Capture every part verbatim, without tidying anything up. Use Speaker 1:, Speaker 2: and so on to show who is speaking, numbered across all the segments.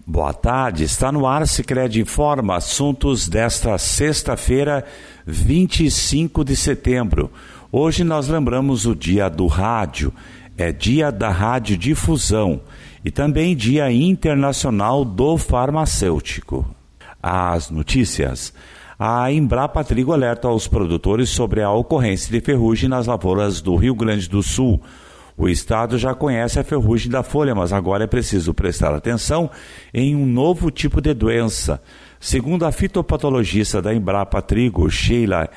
Speaker 1: Boa tarde, está no ar Sicredi Informa, assuntos desta sexta-feira, vinte e cinco de setembro. Hoje nós lembramos o dia do rádio, é dia da radiodifusão e também dia internacional do farmacêutico. As notícias. A Embrapa Trigo alerta aos produtores sobre a ocorrência de ferrugem nas lavouras do Rio Grande do Sul. O estado já conhece a ferrugem da folha, mas agora é preciso prestar atenção em um novo tipo de doença. Segundo a fitopatologista da Embrapa Trigo, Sheila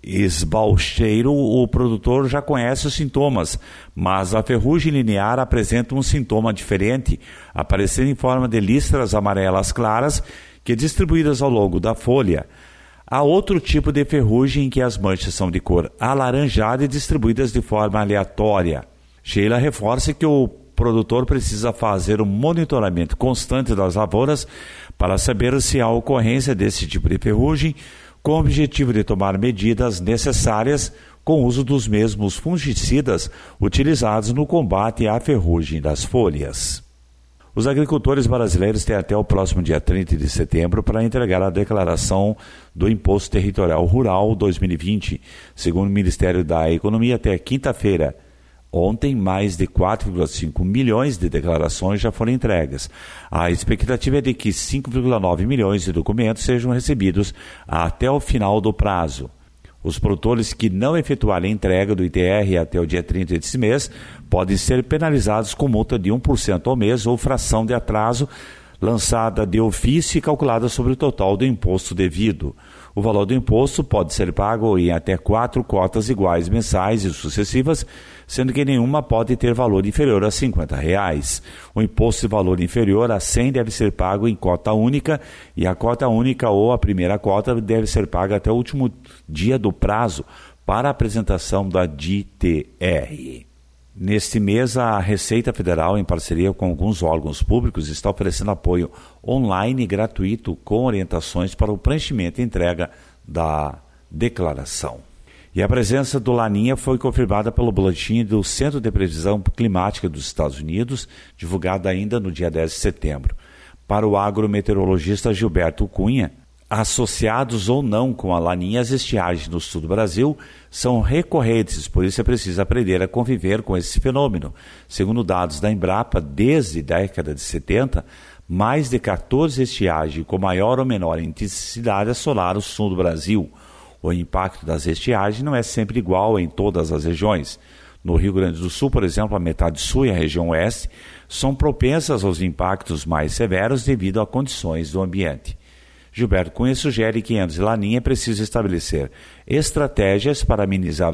Speaker 1: Esbalcheiro, o produtor já conhece os sintomas, mas a ferrugem linear apresenta um sintoma diferente, aparecendo em forma de listras amarelas claras que distribuídas ao longo da folha. Há outro tipo de ferrugem em que as manchas são de cor alaranjada e distribuídas de forma aleatória. Sheila reforça que o produtor precisa fazer um monitoramento constante das lavouras para saber se há ocorrência desse tipo de ferrugem, com o objetivo de tomar medidas necessárias com o uso dos mesmos fungicidas utilizados no combate à ferrugem das folhas. Os agricultores brasileiros têm até o próximo dia trinta de setembro para entregar a declaração do Imposto Territorial Rural dois mil e vinte, segundo o Ministério da Economia, até quinta-feira. Ontem, mais de quatro vírgula cinco milhões de declarações já foram entregues. A expectativa é de que cinco vírgula nove milhões de documentos sejam recebidos até o final do prazo. Os produtores que não efetuarem a entrega do I T R até o dia trinta desse mês podem ser penalizados com multa de um por cento ao mês ou fração de atraso lançada de ofício e calculada sobre o total do imposto devido. O valor do imposto pode ser pago em até quatro cotas iguais mensais e sucessivas, sendo que nenhuma pode ter valor inferior a cinquenta reais. O imposto de valor inferior a cem deve ser pago em cota única e a cota única ou a primeira cota deve ser paga até o último dia do prazo para a apresentação da D I T R. Neste mês, a Receita Federal, em parceria com alguns órgãos públicos, está oferecendo apoio online gratuito com orientações para o preenchimento e entrega da declaração. E a presença do Laninha foi confirmada pelo boletim do Centro de Previsão Climática dos Estados Unidos, divulgado ainda no dia dez de setembro. Para o agrometeorologista Gilberto Cunha, associados ou não com a Laninha, as estiagens no sul do Brasil são recorrentes, por isso é preciso aprender a conviver com esse fenômeno. Segundo dados da Embrapa, desde a década de setenta, mais de quatorze estiagens com maior ou menor intensidade assolaram o sul do Brasil. O impacto das estiagens não é sempre igual em todas as regiões. No Rio Grande do Sul, por exemplo, a metade sul e a região oeste são propensas aos impactos mais severos devido a condições do ambiente. Gilberto Cunha sugere que em anos de Laninha é preciso estabelecer estratégias para amenizar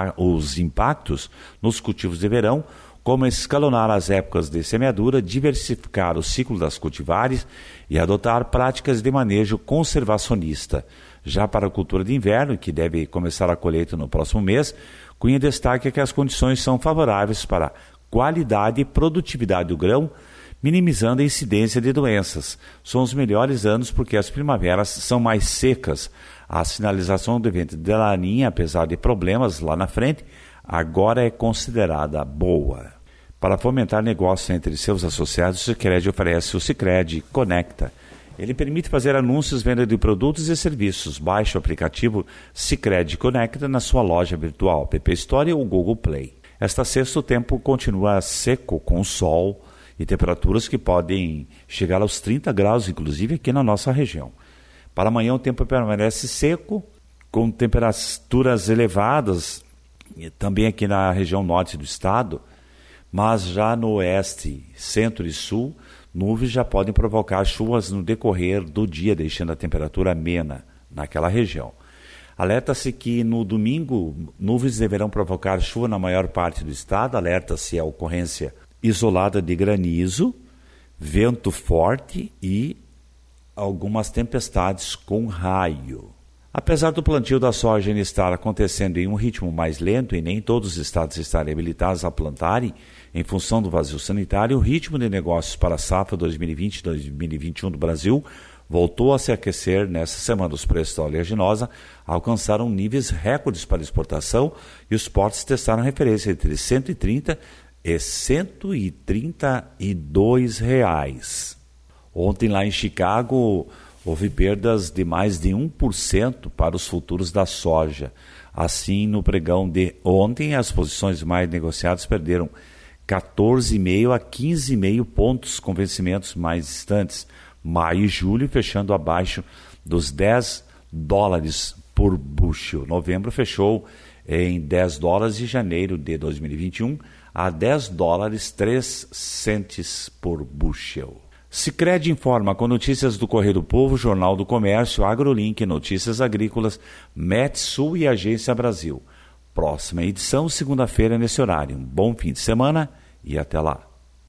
Speaker 1: os impactos nos cultivos de verão, como escalonar as épocas de semeadura, diversificar o ciclo das cultivares e adotar práticas de manejo conservacionista. Já para a cultura de inverno, que deve começar a colheita no próximo mês, Cunha destaca que as condições são favoráveis para a qualidade e produtividade do grão, minimizando a incidência de doenças. São os melhores anos porque as primaveras são mais secas. A sinalização do evento de Laninha, apesar de problemas lá na frente, agora é considerada boa. Para fomentar negócios entre seus associados, o Sicredi oferece o Sicredi Conecta. Ele permite fazer anúncios, venda de produtos e serviços. Baixe o aplicativo Sicredi Conecta na sua loja virtual, P P Store ou Google Play. Esta sexta o tempo continua seco, com sol e temperaturas que podem chegar aos trinta graus, inclusive aqui na nossa região. Para amanhã o tempo permanece seco, com temperaturas elevadas, também aqui na região norte do estado, mas já no oeste, centro e sul, nuvens já podem provocar chuvas no decorrer do dia, deixando a temperatura amena naquela região. Alerta-se que no domingo, nuvens deverão provocar chuva na maior parte do estado, alerta-se a ocorrência isolada de granizo, vento forte e algumas tempestades com raio. Apesar do plantio da soja estar acontecendo em um ritmo mais lento e nem todos os estados estarem habilitados a plantarem, em função do vazio sanitário, o ritmo de negócios para a safra dois mil e vinte e dois mil e vinte e um do Brasil voltou a se aquecer nessa semana. Os preços da oleaginosa alcançaram níveis recordes para exportação e os portos testaram referência entre cento e trinta e cento e trinta e dois reais. Ontem lá em Chicago houve perdas de mais de um por cento para os futuros da soja. Assim, no pregão de ontem, as posições mais negociadas perderam quatorze vírgula cinco a quinze vírgula cinco pontos com vencimentos mais distantes. Maio e julho fechando abaixo dos dez dólares por bushel. Novembro fechou em dez dólares e janeiro de dois mil e vinte e um a dez dólares três centes por bushel. Sicredi informa com notícias do Correio do Povo, Jornal do Comércio, AgroLink, Notícias Agrícolas, Metsul e Agência Brasil. Próxima edição, segunda-feira, nesse horário. Um bom fim de semana e até lá.